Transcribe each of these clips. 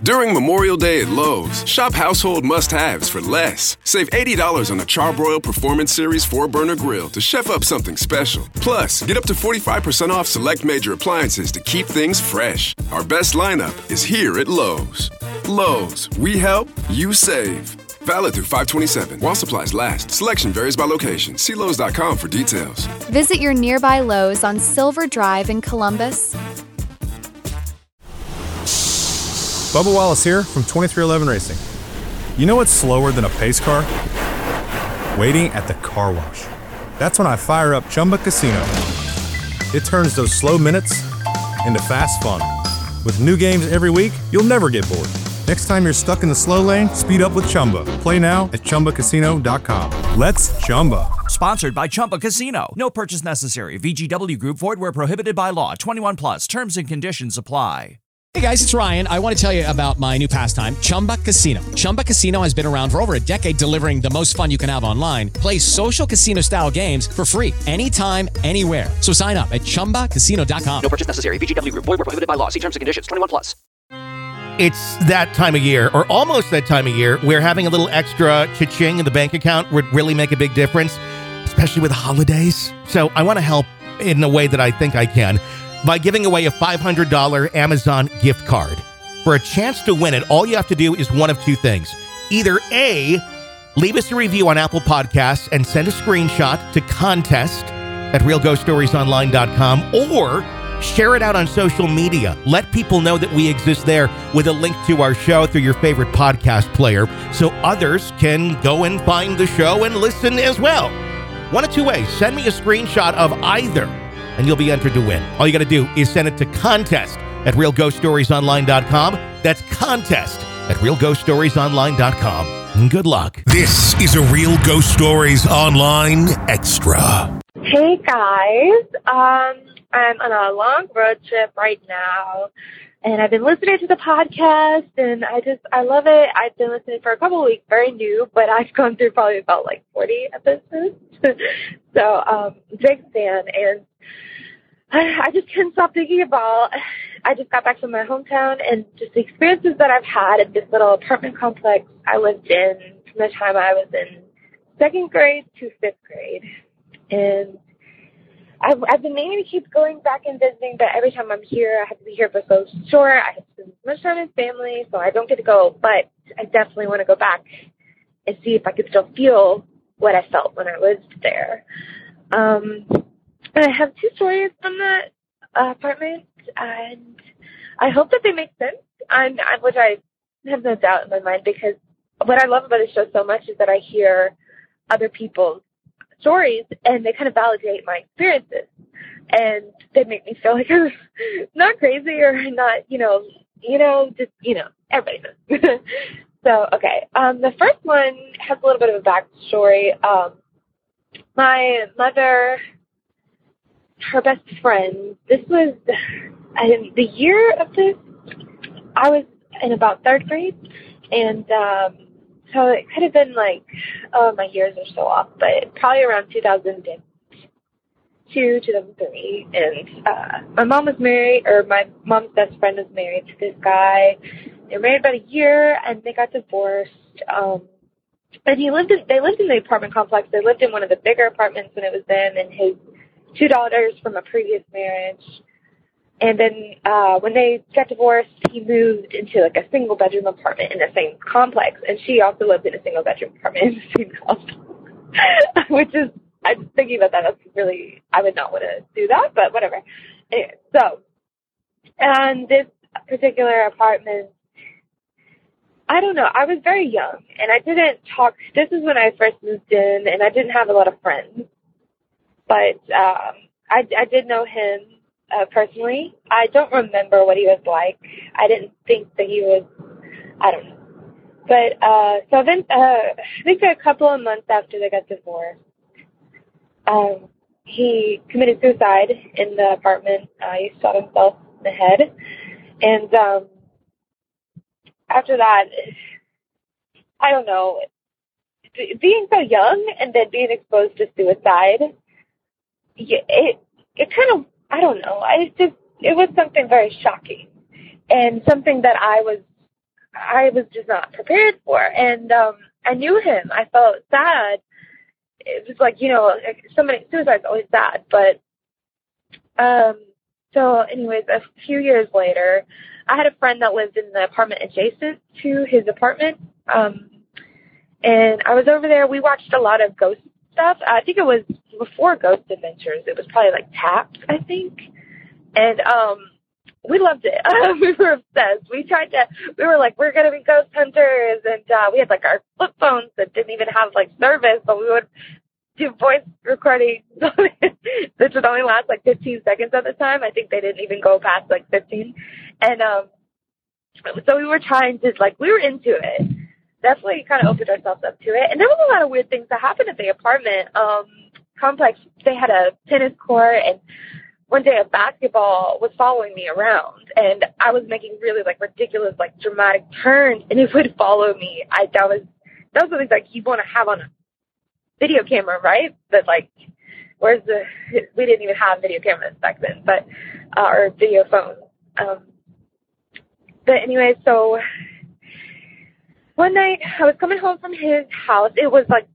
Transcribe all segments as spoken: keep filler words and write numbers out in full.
During Memorial Day at Lowe's, shop household must-haves for less. Save eighty dollars on a Charbroil Performance Series four burner grill to chef up something special. Plus, get up to forty-five percent off select major appliances to keep things fresh. Our best lineup is here at Lowe's. Lowe's, we help, you save. Valid through five twenty-seven. While supplies last. Selection varies by location. See Lowe's dot com for details. Visit your nearby Lowe's on Silver Drive in Columbus. Bubba Wallace here from twenty-three eleven Racing. You know what's slower than a pace car? Waiting at the car wash. That's when I fire up Chumba Casino. It turns those slow minutes into fast fun. With new games every week, you'll never get bored. Next time you're stuck in the slow lane, speed up with Chumba. Play now at Chumba Casino dot com. Let's Chumba. Sponsored by Chumba Casino. No purchase necessary. V G W Group. Void where prohibited by law. twenty-one plus. Terms and conditions apply. Hey guys, it's Ryan. I want to tell you about my new pastime, Chumba Casino. Chumba Casino has been around for over a decade, delivering the most fun you can have online. Play social casino-style games for free anytime, anywhere. So sign up at Chumba Casino dot com. No purchase necessary. V G W Group. Void where prohibited by law. See terms and conditions. twenty-one plus. It's that time of year, or almost that time of year, where having a little extra cha-ching in the bank account would really make a big difference, especially with holidays. So I want to help in a way that I think I can by giving away a five hundred dollars Amazon gift card. For a chance to win it, all you have to do is one of two things. Either A, leave us a review on Apple Podcasts and send a screenshot to contest at real ghost stories online dot com, or share it out on social media. Let people know that we exist there with a link to our show through your favorite podcast player so others can go and find the show and listen as well. One of two ways. Send me a screenshot of either, and you'll be entered to win. All you got to do is send it to contest at real ghost stories online dot com. That's contest at real ghost stories online dot com. And good luck. This is a Real Ghost Stories Online Extra. Hey, guys. Um, I'm on a long road trip right now, and I've been listening to the podcast, and I just, I love it. I've been listening for a couple of weeks, very new, but I've gone through probably about like forty episodes. so, um, big fan, and I just couldn't stop thinking about, I just got back from my hometown and just the experiences that I've had at this little apartment complex I lived in from the time I was in second grade to fifth grade. And I've, I've been meaning to keep going back and visiting, but every time I'm here, I have to be here for so short. I have to spend so much time with family, so I don't get to go. But I definitely want to go back and see if I could still feel what I felt when I lived there. Um, I have two stories from that uh, apartment, and I hope that they make sense, and, and which I have no doubt in my mind, because what I love about this show so much is that I hear other people's stories, and they kind of validate my experiences, and they make me feel like I'm not crazy or not, you know, you know, just, you know, everybody knows. So, okay, um, the first one has a little bit of a backstory. Um, my mother, her best friend, this was I, the year of this, I was in about third grade, and um, so it could have been like, oh, my years are so off, but probably around two thousand two, two thousand three, and uh, my mom was married, or my mom's best friend was married to this guy. They were married about a year, and they got divorced, um, and he lived in, they lived in the apartment complex. They lived in one of the bigger apartments when it was them, and his two daughters from a previous marriage. And then uh, when they got divorced, he moved into like a single bedroom apartment in the same complex. And she also lived in a single bedroom apartment in the same complex. Which is, I'm thinking about that. That's really, I would not want to do that, but whatever. Anyway, so, and this particular apartment, I don't know. I was very young, and I didn't talk. This is when I first moved in, and I didn't have a lot of friends. But um, I, I did know him uh, personally. I don't remember what he was like. I didn't think that he was, I don't know. But uh, so then, uh, I think a couple of months after they got divorced, um, he committed suicide in the apartment. Uh, he shot himself in the head. And um, after that, I don't know, being so young and then being exposed to suicide, it it kind of, I don't know, I just, it was something very shocking and something that I was, I was just not prepared for. And um, I knew him. I felt sad. It was like, you know, somebody, suicide's always sad. But um, so anyways, a few years later, I had a friend that lived in the apartment adjacent to his apartment. Um, and I was over there. We watched a lot of ghost stuff. I think it was before Ghost Adventures. It was probably like Taps, I think. And um, we loved it. We were obsessed. We tried to, we were like, we're going to be ghost hunters. And uh, we had like our flip phones that didn't even have like service, but we would do voice recording, which would only last like fifteen seconds at the time. I think they didn't even go past like fifteen. And um, so we were trying to, like, we were into it. Definitely kind of opened ourselves up to it. And there was a lot of weird things that happened at the apartment um, complex. They had a tennis court, and one day a basketball was following me around, and I was making really like ridiculous, like dramatic turns, and it would follow me. I that was that was something like you want to have on a video camera, right? But like, where's the? We didn't even have video cameras back then, but uh, or video phones. Um, but anyway, so one night I was coming home from his house. It was like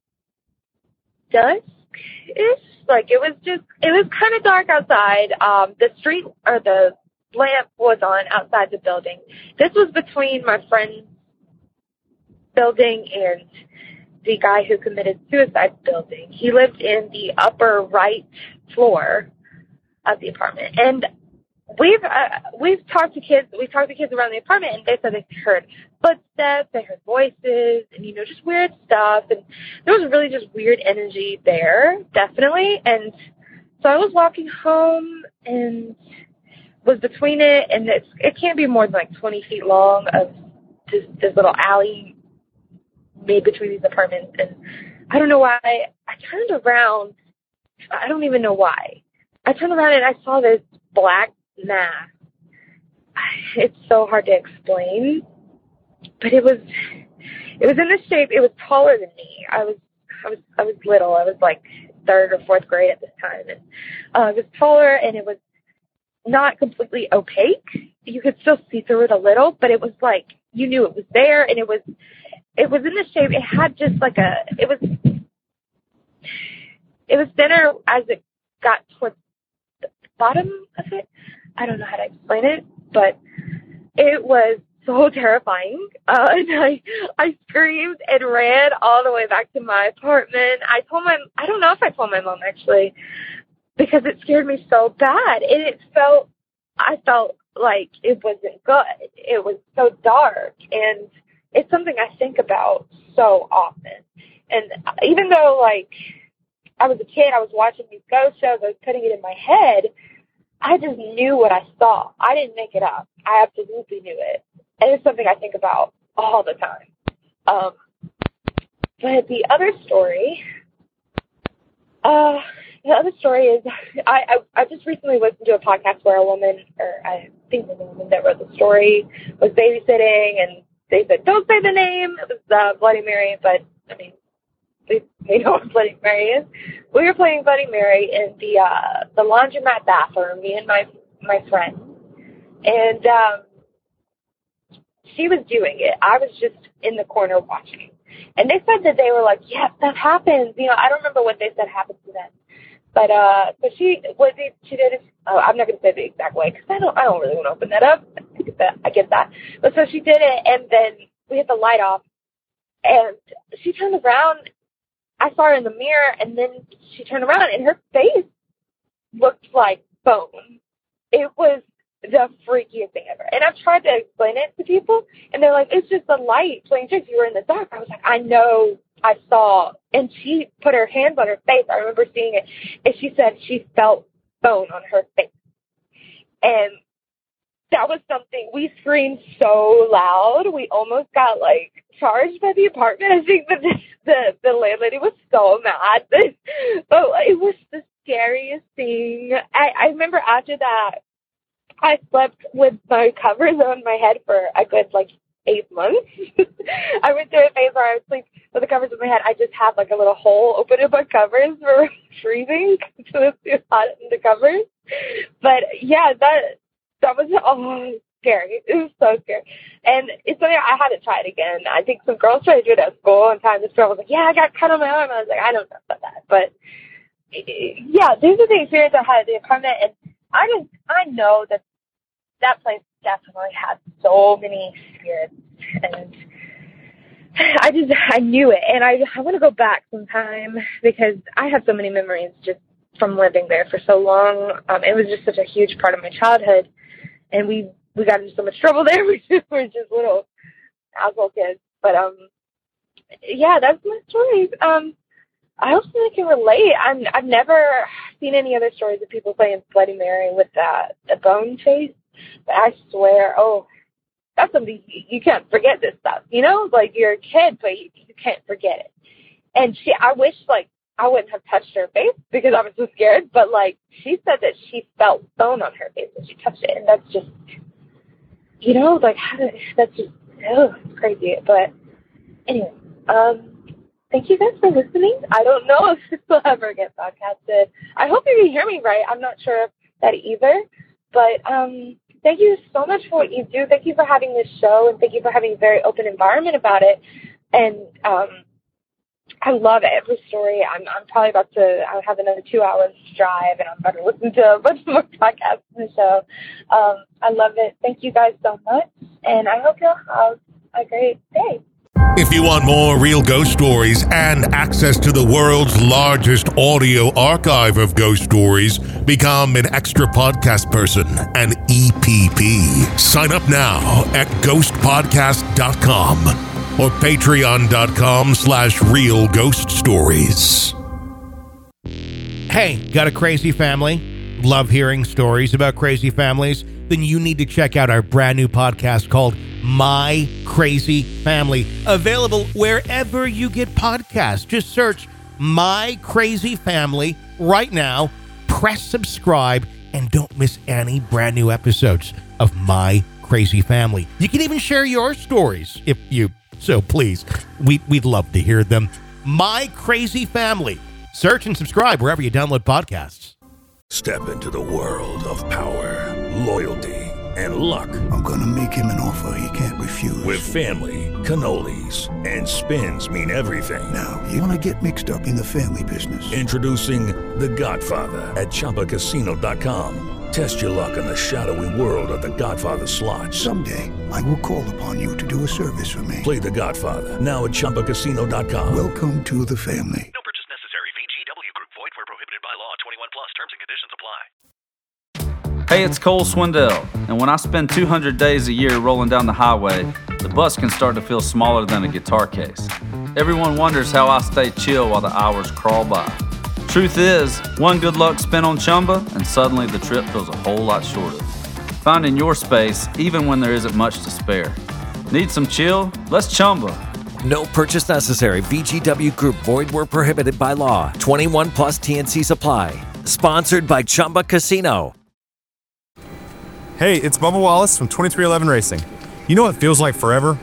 dusk-ish. Like, it was just, it was kind of dark outside. Um, the street, or the lamp was on outside the building. This was between my friend's building and the guy who committed suicide building. He lived in the upper right floor of the apartment. And we've, uh, we've talked to kids, we've talked to kids around the apartment, and they said they heard footsteps, they heard voices, and, you know, just weird stuff. And there was really just weird energy there, definitely. And so I was walking home and was between it, and it's, it can't be more than like twenty feet long of this, this little alley made between these apartments. And I don't know why I turned around. I don't even know why. I turned around and I saw this black mass. It's so hard to explain, but it was it was in this shape. It was taller than me. I was I was I was little. I was like third or fourth grade at this time, and uh, it was taller, and it was not completely opaque. You could still see through it a little, but it was like you knew it was there, and it was it was in this shape. It had just like a it was it was thinner as it got towards the bottom of it. I don't know how to explain it, but it was so terrifying. Uh, and I, I screamed and ran all the way back to my apartment. I told my, I don't know if I told my mom actually, because it scared me so bad. And it felt, I felt like it wasn't good. It was so dark. And it's something I think about so often. And even though, like, I was a kid, I was watching these ghost shows, I was putting it in my head, I just knew what I saw. I didn't make it up. I absolutely knew it. And it's something I think about all the time. Um, but the other story, uh, the other story is, I, I, I just recently listened to a podcast where a woman, or I think it was a woman that wrote the story, was babysitting, and they said, don't say the name. It was uh, Bloody Mary, but, I mean, we, we know what Bloody Mary is. We were playing Bloody Mary in the uh, the laundromat bathroom, me and my my friend. And um, she was doing it. I was just in the corner watching. And they said that they were like, yes, that happens. You know, I don't remember what they said happened to them. But uh, so she was it, she did it. Oh, I'm not going to say the exact way because I don't I don't really want to open that up. I get that. I get that. But so she did it, and then we had the light off, and she turned around. I saw her in the mirror, and then she turned around, and her face looked like bone. It was the freakiest thing ever. And I've tried to explain it to people, and they're like, it's just the light playing tricks. You were in the dark. I was like, I know, I saw. And she put her hands on her face. I remember seeing it. And she said she felt bone on her face. And that was something, we screamed so loud. We almost got, like, charged by the apartment. I think that the, the, the landlady was so mad. But it was the scariest thing. I, I remember after that, I slept with my covers on my head for a good, like, eight months. I went through a phase where I would sleep with the covers on my head. I just had, like, a little hole open in my covers for freezing because it was too hot in the covers. But, yeah, that... That was, oh, scary. It was so scary. And it's something I had to try it again. I think some girls tried to do it at school one time. This girl was like, yeah, I got cut on my arm. I was like, I don't know about that. But, yeah, this is the experience I had at the apartment. And I just, I know that that place definitely has so many spirits. And I just, I knew it. And I, I want to go back sometime because I have so many memories just from living there for so long. Um, it was just such a huge part of my childhood. And we, we got into so much trouble there. We just were just little asshole kids. But, um, yeah, that's my story. Um, I also think I can relate. I'm, I've never seen any other stories of people playing Bloody Mary with that, the bone face. But I swear, oh, that's something you, you can't forget this stuff. You know, like you're a kid, but you, you can't forget it. And she, I wish, like, I wouldn't have touched her face because I was so scared. But, like, she said that she felt bone on her face when she touched it. And that's just, you know, like, how did, that's just, oh, it's crazy. But anyway, um, thank you guys for listening. I don't know if this will ever get podcasted. I hope you can hear me right. I'm not sure of that either. But um, thank you so much for what you do. Thank you for having this show, and thank you for having a very open environment about it. And um, I love every story. I'm, I'm probably about to I have another two hours to drive, and I'm about to listen to a bunch more podcasts in the show. Um, I love it. Thank you guys so much, and I hope you'll have a great day. If you want more real ghost stories and access to the world's largest audio archive of ghost stories, become an extra podcast person, an E P P. Sign up now at ghost podcast dot com or patreon.com slash real ghost stories. Hey, got a crazy family? Love hearing stories about crazy families? Then you need to check out our brand new podcast called My Crazy Family, available wherever you get podcasts. Just search My Crazy Family right now, press subscribe, and don't miss any brand new episodes of My Crazy Family. You can even share your stories if you so please. We, we'd love to hear them. My Crazy Family. Search and subscribe wherever you download podcasts. Step into the world of power, loyalty, and luck. I'm going to make him an offer he can't refuse. With family, cannolis, and spins mean everything. Now, you want to get mixed up in the family business. Introducing The Godfather at Chumba Casino dot com. Test your luck in the shadowy world of The Godfather slot. Someday, I will call upon you to do a service for me. Play The Godfather now at Chumba Casino dot com. Welcome to the family. No purchase necessary. V G W Group. Void where prohibited by law. twenty-one plus. Terms and conditions apply. Hey, it's Cole Swindell, and when I spend two hundred days a year rolling down the highway, the bus can start to feel smaller than a guitar case. Everyone wonders how I stay chill while the hours crawl by. Truth is, one good luck spin on Chumba, and suddenly the trip feels a whole lot shorter. Finding your space, even when there isn't much to spare. Need some chill? Let's Chumba. No purchase necessary. V G W Group. Void where prohibited by law. twenty-one plus T N C supply. Sponsored by Chumba Casino. Hey, it's Bubba Wallace from twenty-three eleven Racing. You know what feels like forever?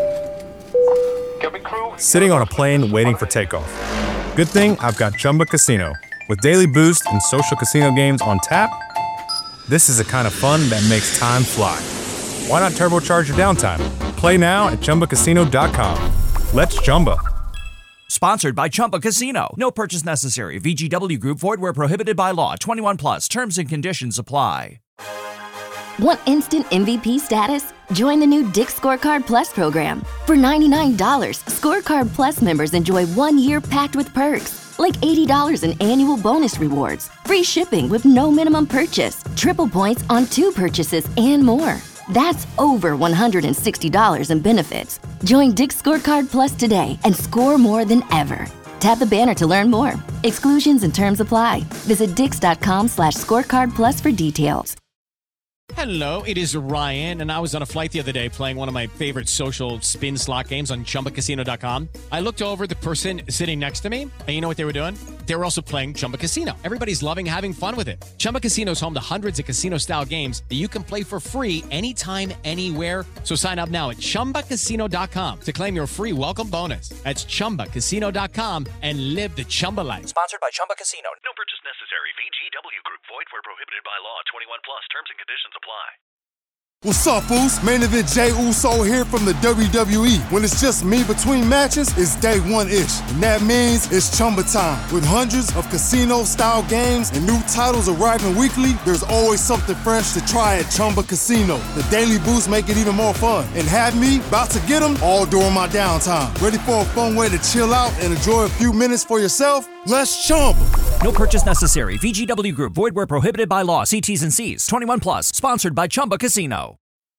Sitting on a plane waiting for takeoff. Good thing I've got Chumba Casino. With daily boost and social casino games on tap, this is the kind of fun that makes time fly. Why not turbocharge your downtime? Play now at Chumba Casino dot com. Let's Chumba. Sponsored by Chumba Casino. No purchase necessary. V G W Group. Void where prohibited by law. twenty-one plus. Terms and conditions apply. Want instant M V P status? Join the new Dick's Scorecard Plus program. For ninety-nine dollars, Scorecard Plus members enjoy one year packed with perks, like eighty dollars in annual bonus rewards, free shipping with no minimum purchase, triple points on two purchases, and more. That's over one hundred sixty dollars in benefits. Join Dick's Scorecard Plus today and score more than ever. Tap the banner to learn more. Exclusions and terms apply. Visit dix.com slash scorecard plus for details. Hello, it is Ryan, and I was on a flight the other day playing one of my favorite social spin slot games on Chumba Casino dot com. I looked over at the person sitting next to me, and you know what they were doing? They were also playing Chumba Casino. Everybody's loving having fun with it. Chumba Casino is home to hundreds of casino-style games that you can play for free anytime, anywhere. So sign up now at Chumba Casino dot com to claim your free welcome bonus. That's Chumba Casino dot com and live the Chumba life. Sponsored by Chumba Casino. No purchase necessary. V G W Group. Void where prohibited by law. twenty-one plus. Terms and conditions apply. What's up, Foos? Main event Jay Uso here from the W W E. When it's just me between matches, it's day one-ish. And that means it's Chumba time. With hundreds of casino-style games and new titles arriving weekly, there's always something fresh to try at Chumba Casino. The daily boosts make it even more fun. And have me about to get them all during my downtime. Ready for a fun way to chill out and enjoy a few minutes for yourself? Let's Chumba. No purchase necessary. V G W Group. Void where prohibited by law. See T's and C's. twenty-one plus. Sponsored by Chumba Casino.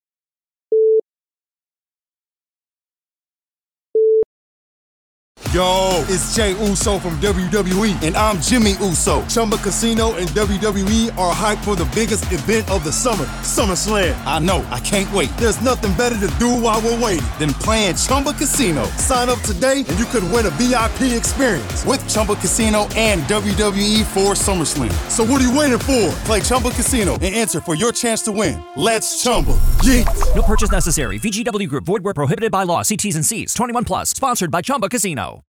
Yo, it's Jay Uso from W W E, and I'm Jimmy Uso. Chumba Casino and W W E are hyped for the biggest event of the summer, SummerSlam. I know, I can't wait. There's nothing better to do while we're waiting than playing Chumba Casino. Sign up today and you could win a V I P experience with Chumba Casino and W W E for SummerSlam. So what are you waiting for? Play Chumba Casino and enter for your chance to win. Let's Chumba. Yeet. No purchase necessary. V G W Group. Void where prohibited by law. See T's and C's. twenty-one plus. Sponsored by Chumba Casino.